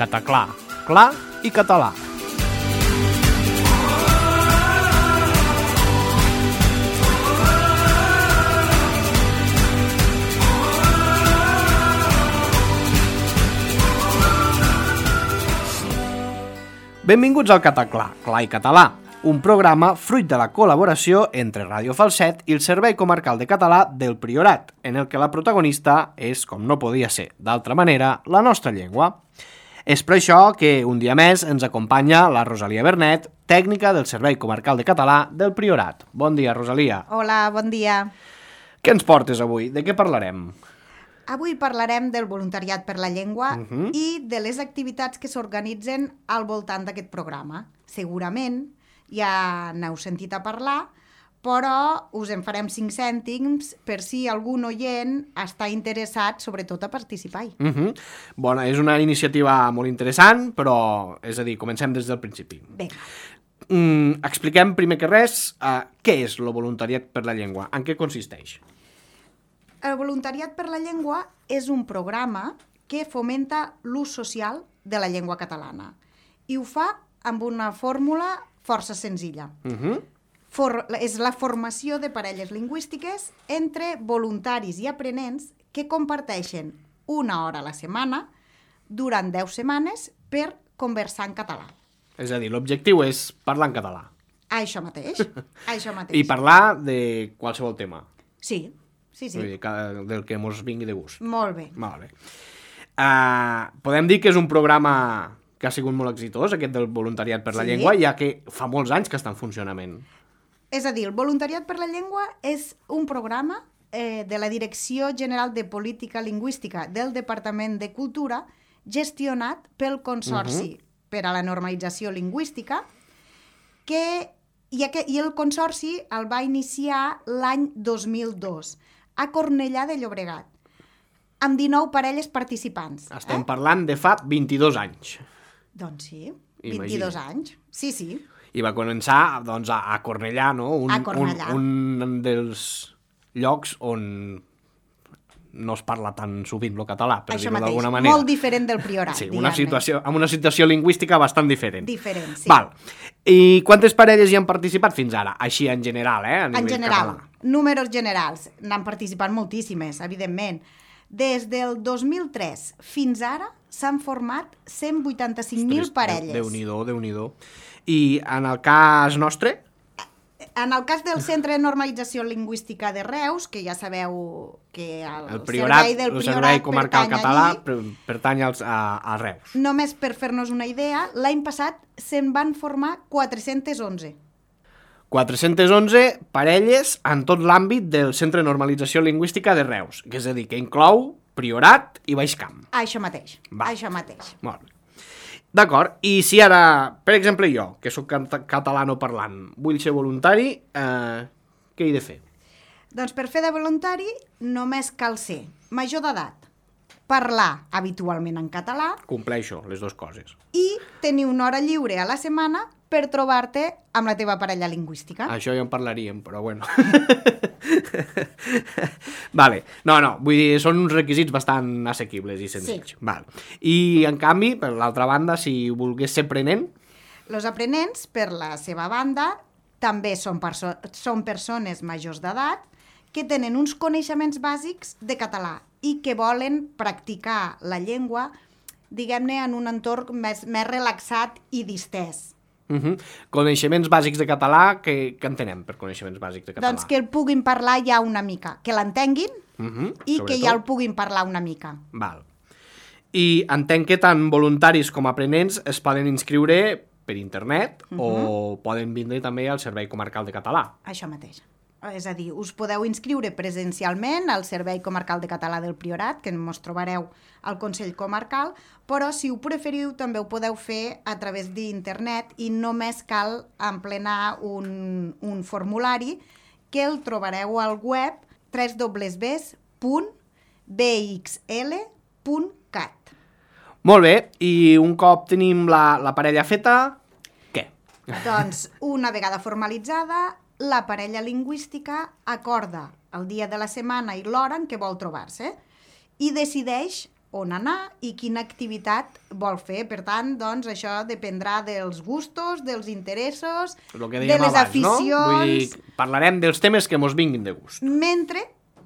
Cataclà, clar i català. Benvinguts al Cataclà, clar i català, un programa fruit de la col·laboració entre Ràdio Falset i el Servei Comarcal de Català del Priorat, en el que la protagonista és, com no podia ser d'altra manera, la nostra llengua. És per això que un dia més ens acompanya la Rosalia Bernet, tècnica del Servei Comarcal de Català del Priorat. Bon dia, Rosalia. Hola, bon dia. Què ens portes avui? De què parlarem? Avui parlarem del voluntariat per la llengua i de les activitats que s'organitzen al voltant d'aquest programa. Segurament ja n'heu sentit a parlar, però us en farem 5 cèntims per si algun oient està interessat, sobretot, a participar-hi. Bona, és una iniciativa molt interessant, però, és a dir, comencem des del principi. Vinga. Expliquem primer que res què és el voluntariat per la llengua, en què consisteix. El voluntariat per la llengua és un programa que fomenta l'ús social de la llengua catalana i ho fa amb una fórmula força senzilla. És la formació de parelles lingüístiques entre voluntaris i aprenents que comparteixen una hora a la setmana durant 10 setmanes per conversar en català. És a dir, l'objectiu és parlar en català. Això mateix, això mateix. I parlar de qualsevol tema. Sí. Vull dir, del que mos vingui de gust. Molt bé. Molt bé. Podem dir que és un programa que ha sigut molt exitós, aquest del voluntariat per la llengua, ja que fa molts anys que està en funcionament. És a dir, el voluntariat per la llengua és un programa de la Direcció General de Política Lingüística del Departament de Cultura gestionat pel Consorci per a la Normalització Lingüística i el Consorci el va iniciar l'any 2002 a Cornellà de Llobregat, amb 19 parelles participants. Estem parlant de fa 22 anys. Doncs sí, 22 anys. Sí. I va començar doncs, a Cornellà, no? Un dels llocs on no es parla tan sovint el català, per dir-ho d'alguna manera. Molt diferent del Priorat. Sí, amb una situació lingüística bastant diferent. Diferent, sí. Val. I quantes parelles hi han participat fins ara? Així en general, a nivell en general, català. Números generals. N'han participat moltíssimes, evidentment. Des del 2003 fins ara s'han format 185.000 parelles. Déu-n'hi-do. I en el cas nostre? En el cas del Centre de Normalització Lingüística de Reus, que ja sabeu que el Servei Comarcal Català pertany a Reus. Només per fer-nos una idea, l'any passat se'n van formar 411. 411 parelles en tot l'àmbit del Centre de Normalització Lingüística de Reus, que és a dir, que inclou Priorat i Baix Camp. Això mateix. Molt bé. D'acord, i si ara, per exemple jo, que sóc catalanoparlant, vull ser voluntari, què he de fer? Doncs per fer de voluntari només cal ser major d'edat, parlar habitualment en català... Compleixo les dues coses. I tenir una hora lliure a la setmana per trobar-te amb la teva parella lingüística. Això ja en parlaríem, però bueno. Vale. No, vull dir, són uns requisits bastant assequibles i senzills. Sí. Vale. I, en canvi, per l'altra banda, si volgués ser aprenent... Els aprenents, per la seva banda, també són persones majors d'edat que tenen uns coneixements bàsics de català i que volen practicar la llengua, diguem-ne, en un entorn més relaxat i distès. Coneixements bàsics de català, què entenem per coneixements bàsics de català? Doncs que el puguin parlar ja una mica, que l'entenguin i que ja el puguin parlar una mica. Val. I entenc que tant voluntaris com aprenents es poden inscriure per internet o poden vindre també al Servei Comarcal de Català. Això mateix. És a dir, us podeu inscriure presencialment al Servei Comarcal de Català del Priorat, que ens trobareu al Consell Comarcal, però si ho preferiu també ho podeu fer a través d'internet i només cal emplenar un formulari que el trobareu al web www.bxl.cat. Molt bé, i un cop tenim la parella feta, què? Doncs, una vegada formalitzada, la parella lingüística acorda el dia de la setmana i l'hora en què vol trobar-se i decideix on anar i quina activitat vol fer. Per tant, doncs, això dependrà dels gustos, dels interessos, de les aficions... No? Vull dir, parlarem dels temes que mos vinguin de gust. Mentre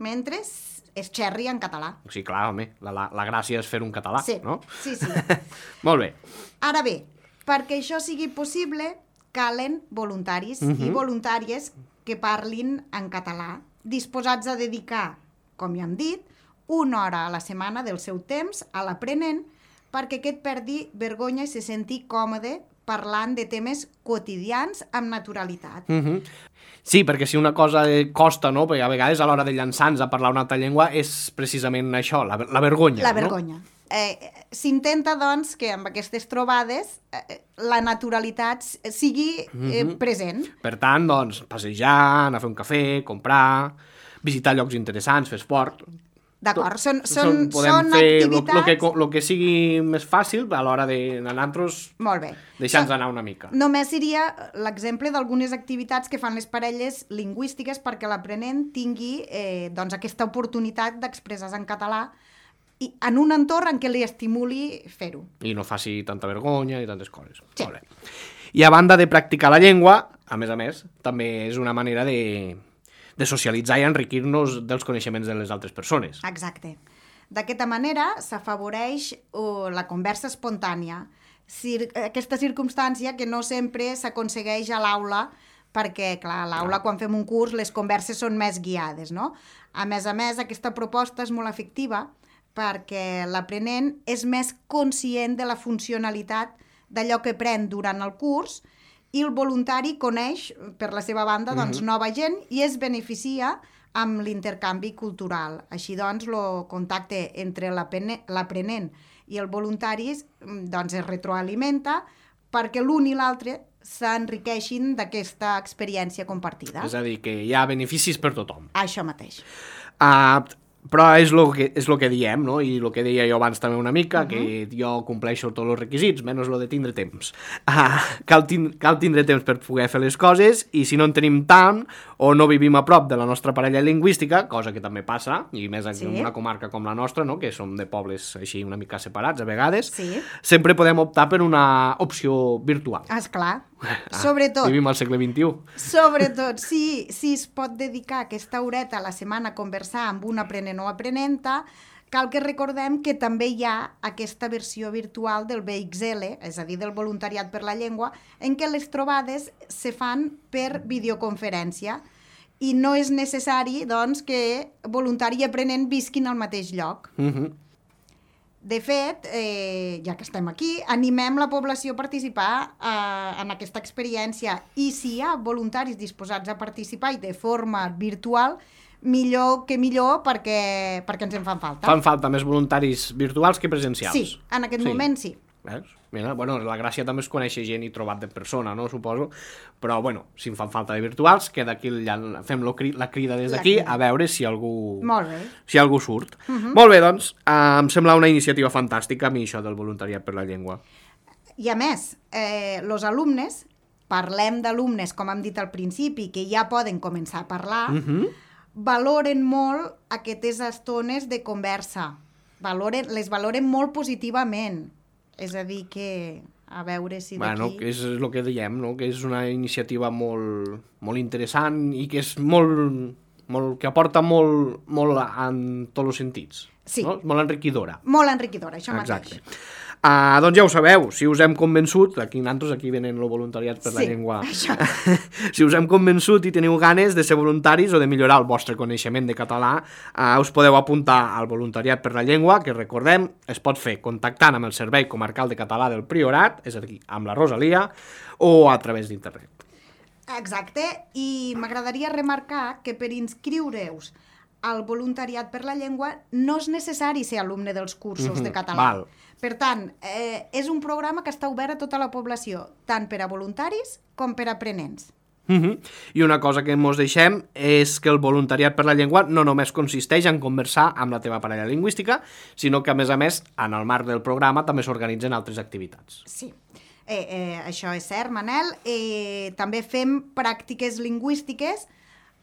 es xerri en català. Sí, clar, home, la gràcia és fer un català, sí, no? Sí. Molt bé. Ara bé, perquè això sigui possible, calen voluntaris i voluntàries que parlin en català, disposats a dedicar, com ja hem dit, 1 hora a la setmana del seu temps a l'aprenent perquè aquest perdi vergonya i se senti còmode parlant de temes quotidians amb naturalitat. Sí, perquè si una cosa costa, no? Perquè a vegades a l'hora de llançar-nos a parlar una altra llengua és precisament això, la vergonya. La vergonya. S'intenta, doncs, que amb aquestes trobades la naturalitat sigui present. Per tant, doncs, passejar, anar a fer un cafè, comprar, visitar llocs interessants, fer esport... D'acord, són podem fer activitats... el que sigui més fàcil a l'hora de nosaltres deixar-nos anar una mica. Només seria l'exemple d'algunes activitats que fan les parelles lingüístiques perquè l'aprenent tingui doncs, aquesta oportunitat d'expressar-se en català i en un entorn en què li estimuli fer-ho. I no faci tanta vergonya i tantes coses. Sí. Molt bé. I a banda de practicar la llengua, a més, també és una manera de socialitzar i enriquir-nos dels coneixements de les altres persones. Exacte. D'aquesta manera s'afavoreix la conversa espontània. Aquesta circumstància que no sempre s'aconsegueix a l'aula perquè, clar, a l'aula quan fem un curs les converses són més guiades, no? A més, aquesta proposta és molt efectiva perquè l'aprenent és més conscient de la funcionalitat d'allò que pren durant el curs i el voluntari coneix, per la seva banda, doncs, nova gent i es beneficia amb l'intercanvi cultural. Així, doncs, el contacte entre l'aprenent i el voluntari doncs, es retroalimenta perquè l'un i l'altre s'enriqueixin d'aquesta experiència compartida. És a dir, que hi ha beneficis per tothom. Això mateix. Però és el que diem, no? I el que deia jo abans també una mica, que jo compleixo tots els requisits, menys el de tindre temps. Cal tindre temps per poder fer les coses, i si no en tenim tant, o no vivim a prop de la nostra parella lingüística, cosa que també passa, i més en una comarca com la nostra, no? Que som de pobles així una mica separats a vegades, sempre podem optar per una opció virtual. Esclar. Sobretot, vivim al segle XXI. Sobretot, si es pot dedicar aquesta horeta a la setmana a conversar amb un aprenent o aprenenta, cal que recordem que també hi ha aquesta versió virtual del VXL, és a dir, del voluntariat per la llengua, en què les trobades se fan per videoconferència i no és necessari, doncs, que voluntari i aprenent visquin al mateix lloc. De fet, ja que estem aquí, animem la població a participar en aquesta experiència i si hi ha voluntaris disposats a participar i de forma virtual, millor que millor perquè ens en fan falta. Fan falta més voluntaris virtuals que presencials. Sí, en aquest moment sí. Mira, bueno, la gràcia també és conèixer gent i trobar de persona, no? Suposo. Però, bueno, si en fan falta de virtuals, que d'aquí fem la crida des d'aquí a veure si algú surt. Molt bé, doncs, em sembla una iniciativa fantàstica a mi això del voluntariat per la llengua. I a més, els alumnes, parlem d'alumnes, com hem dit al principi, que ja poden començar a parlar, valoren molt aquestes estones de conversa. Les valoren molt positivament. És a dir, que a veure si d'aquí... Bueno, que és el que diem, no? Que és una iniciativa molt interessant i que és que aporta molt en tots els sentits. Sí. No? Molt enriquidora. Molt enriquidora, això mateix. Exacte. Doncs ja ho sabeu, si us hem convençut, aquí venen el voluntariat per la llengua, si us hem convençut i teniu ganes de ser voluntaris o de millorar el vostre coneixement de català, us podeu apuntar al voluntariat per la llengua, que recordem, es pot fer contactant amb el Servei Comarcal de Català del Priorat, és a dir, amb la Rosalia, o a través d'internet. Exacte, i m'agradaria remarcar que per inscriure-us al voluntariat per la llengua no és necessari ser alumne dels cursos de català. Per tant, és un programa que està obert a tota la població, tant per a voluntaris com per a aprenents. I una cosa que ens deixem és que el voluntariat per la llengua no només consisteix en conversar amb la teva parella lingüística, sinó que, a més, en el marc del programa també s'organitzen altres activitats. Sí, això és cert, Manel. També fem pràctiques lingüístiques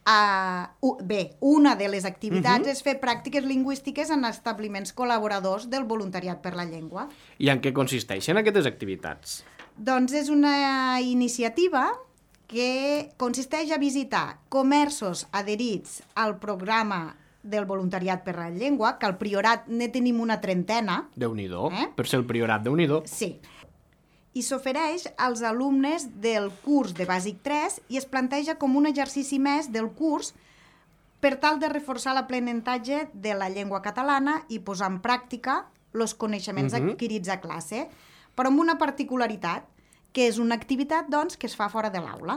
Una de les activitats és fer pràctiques lingüístiques en establiments col·laboradors del voluntariat per la llengua. I en què consisteixen aquestes activitats? Doncs és una iniciativa que consisteix a visitar comerços adherits al programa del voluntariat per la llengua, que al Priorat ne tenim una trentena. Déu-n'hi-do, per ser el Priorat, Déu-n'hi-do. Sí. I s'ofereix als alumnes del curs de Bàsic 3 i es planteja com un exercici més del curs per tal de reforçar l'aprenentatge de la llengua catalana i posar en pràctica els coneixements adquirits a classe, però amb una particularitat, que és una activitat, doncs, que es fa fora de l'aula.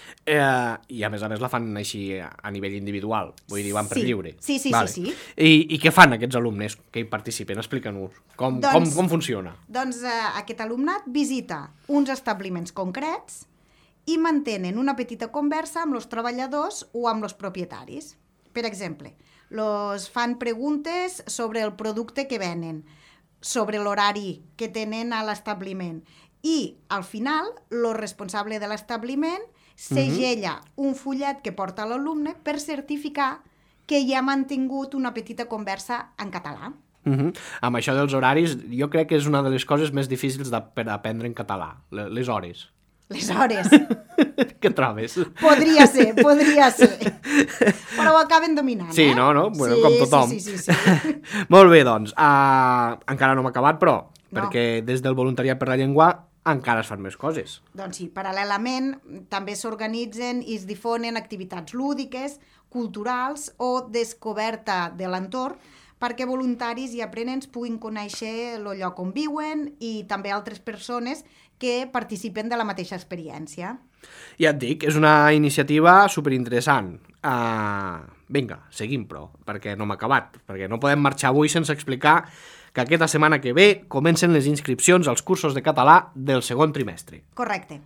I a més la fan així a nivell individual, vull dir, van per lliure. Sí. I què fan aquests alumnes que hi participen? Explica'ns com funciona. Doncs aquest alumnat visita uns establiments concrets i mantenen una petita conversa amb els treballadors o amb els propietaris. Per exemple, els fan preguntes sobre el producte que venen, sobre l'horari que tenen a l'establiment, i al final el responsable de l'establiment segella un fullet que porta l'alumne per certificar que ja ha mantingut una petita conversa en català. Amb això dels horaris, jo crec que és una de les coses més difícils per aprendre en català, les hores. Les hores. Què trobes? Podria ser. Però ho acaben dominant, Sí, no? Bueno, com tothom. Sí. Molt bé, doncs. Encara no hem acabat, però, perquè des del voluntariat per la llengua encara es fan més coses. Doncs sí, paral·lelament també s'organitzen i es difonen activitats lúdiques, culturals o descoberta de l'entorn perquè voluntaris i aprenents puguin conèixer el lloc on viuen i també altres persones que participen de la mateixa experiència. Ja et dic, és una iniciativa superinteressant. Vinga, seguim, però, perquè no m'ha acabat, perquè no podem marxar avui sense explicar que aquesta setmana que ve comencen les inscripcions als cursos de català del segon trimestre. Correcte.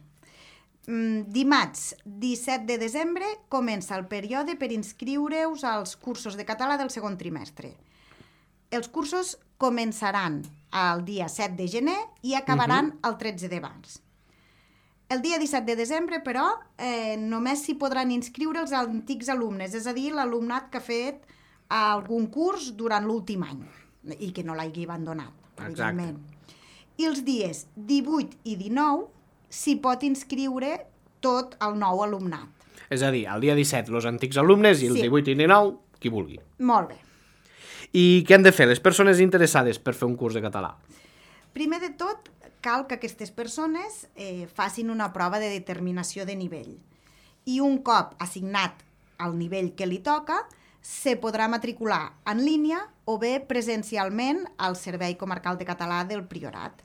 Dimarts 17 de desembre comença el període per inscriure-us als cursos de català del segon trimestre. Els cursos començaran el dia 7 de gener i acabaran el 13 de març. El dia 17 de desembre, però, només s'hi podran inscriure els antics alumnes, és a dir, l'alumnat que ha fet algun curs durant l'últim any i que no l'hagi abandonat, evidentment. I els dies 18 i 19 s'hi pot inscriure tot el nou alumnat. És a dir, el dia 17 els antics alumnes i el 18 i 19 qui vulgui. Molt bé. I què han de fer les persones interessades per fer un curs de català? Primer de tot, cal que aquestes persones facin una prova de determinació de nivell. I un cop assignat al nivell que li toca, se podrà matricular en línia o bé presencialment al Servei Comarcal de Català del Priorat.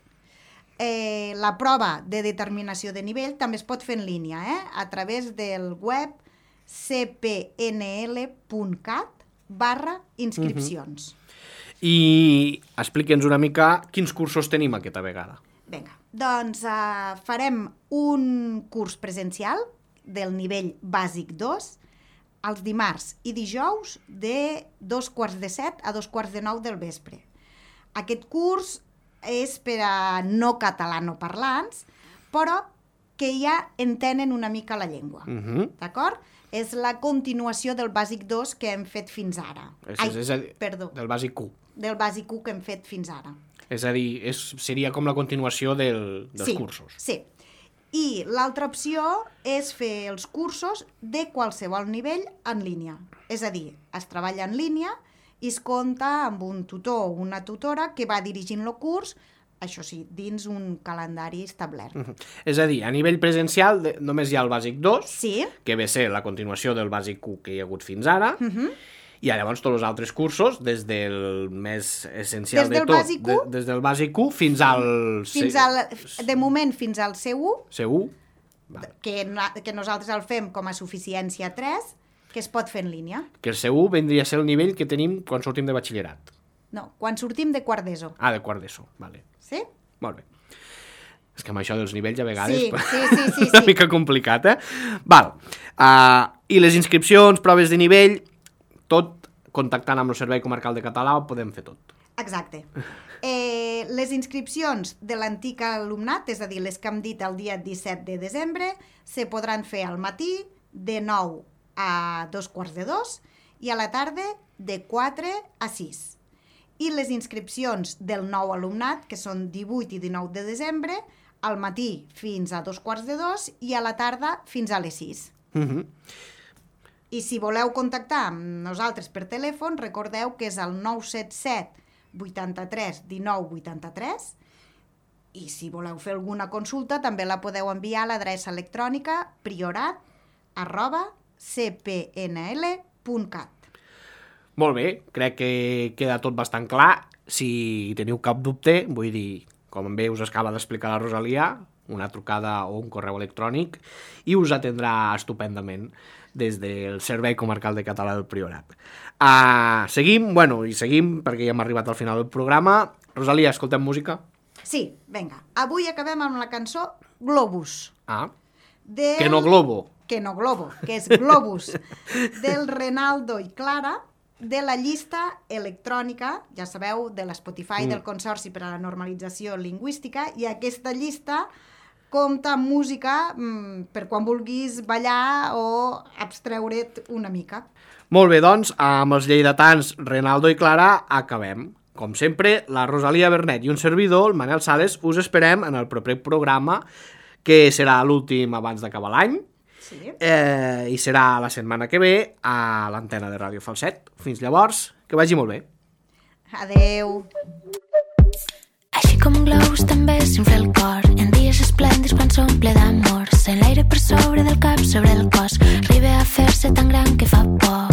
La prova de determinació de nivell també es pot fer en línia, a través del web cpnl.cat/inscripcions. I explica'ns una mica quins cursos tenim aquesta vegada. Vinga, doncs farem un curs presencial del nivell bàsic 2 els dimarts i dijous de 7:15 a 8:45 del vespre. Aquest curs és per a no catalanoparlants, però que ja entenen una mica la llengua. D'acord? És la continuació del bàsic 2 que hem fet fins ara. Perdó. Del bàsic 1. Del bàsic 1 que hem fet fins ara. És a dir, seria com la continuació dels cursos. Sí. I l'altra opció és fer els cursos de qualsevol nivell en línia. És a dir, es treballa en línia i es compta amb un tutor o una tutora que va dirigint el curs, això sí, dins un calendari establert. És a dir, a nivell presencial només hi ha el bàsic 2, que ve a ser la continuació del bàsic 1 que hi ha hagut fins ara, i llavors tots els altres cursos, des del més essencial de tot, des del bàsic 1 fins al... De moment fins al C1, C1, que nosaltres el fem com a suficiència 3, que es pot fer en línia. Que el C1 vendria a ser el nivell que tenim quan sortim de batxillerat. No, quan sortim de quart d'ESO. De quart d'ESO, vale. Sí? Molt bé. És que amb això dels nivells a vegades sí. És una mica complicat, Val. I les inscripcions, proves de nivell, tot contactant amb el Servei Comarcal de Català ho podem fer tot. Exacte. Les inscripcions de l'antic alumnat, és a dir, les que hem dit el dia 17 de desembre, se podran fer al matí de 9 a 2:45 i a la tarda de 4 a 6. I les inscripcions del nou alumnat, que són 18 i 19 de desembre, al matí fins a 2:45 i a la tarda fins a les 6. I si voleu contactar amb nosaltres per telèfon, recordeu que és el 977 83 19 83, i si voleu fer alguna consulta també la podeu enviar a l'adreça electrònica priorat@cpnl.cat. Molt bé, crec que queda tot bastant clar. Si teniu cap dubte, vull dir, com bé us acaba d'explicar la Rosalia, una trucada o un correu electrònic i us atendrà estupendament des del Servei Comarcal de Català del Priorat. Seguim perquè ja hem arribat al final del programa. Rosalia, escoltem música? Sí, vinga. Avui acabem amb la cançó Globus. Que no globo. Que no globo, que és Globus, del Renaldo i Clara, de la llista electrònica, ja sabeu, de l'Spotify, del Consorci per a la Normalització Lingüística, i aquesta llista compta amb música per quan vulguis ballar o abstreure't una mica. Molt bé, doncs, amb els lleidatans Renaldo i Clara acabem. Com sempre, la Rosalia Bernet i un servidor, el Manel Sales, us esperem en el proper programa, que serà l'últim abans d'acabar l'any, i serà la setmana que ve a l'antena de Ràdio Falset. Fins llavors, que vagi molt bé. Adeu. Així com un globus també s'infla el cor en dies esplèndids quan s'omple d'amor, sent l'aire per sobre del cap, sobre el cos, arriba a fer-se tan gran que fa por.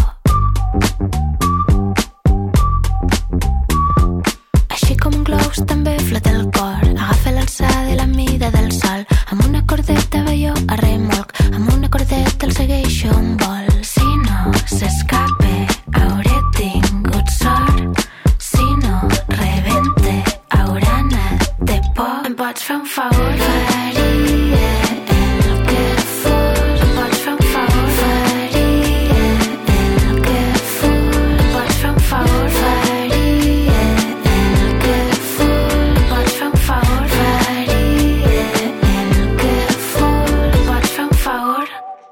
Així com un globus també flota el cor, agafa l'alçada i la mida del sol, amb una cordeta va jo a remolc, amb una cordeta el segueixo un vol. Si no s'escape hauré tingut sort, si no rebente haurà anat de por. Em pots fer un favor? Faria el que fos. Em pots fer un favor? Faria el que fos. Em pots fer un favor? Faria el que fos. Em pots fer un favor? Faria el que fos. Em pots fer un favor?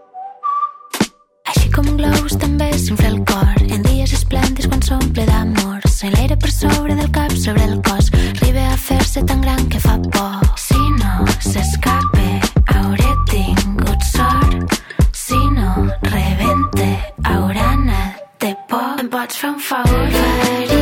Així com un globus també s'infla el cor en dies esplèndids quan s'omple d'amor, sent l'aire per sobre del cap, sobre el cos, arriba a fer-se tan gran que fa por. Si no s'escape hauré tingut sort, si no rebente haurà anat de por. Em pots fer un favor?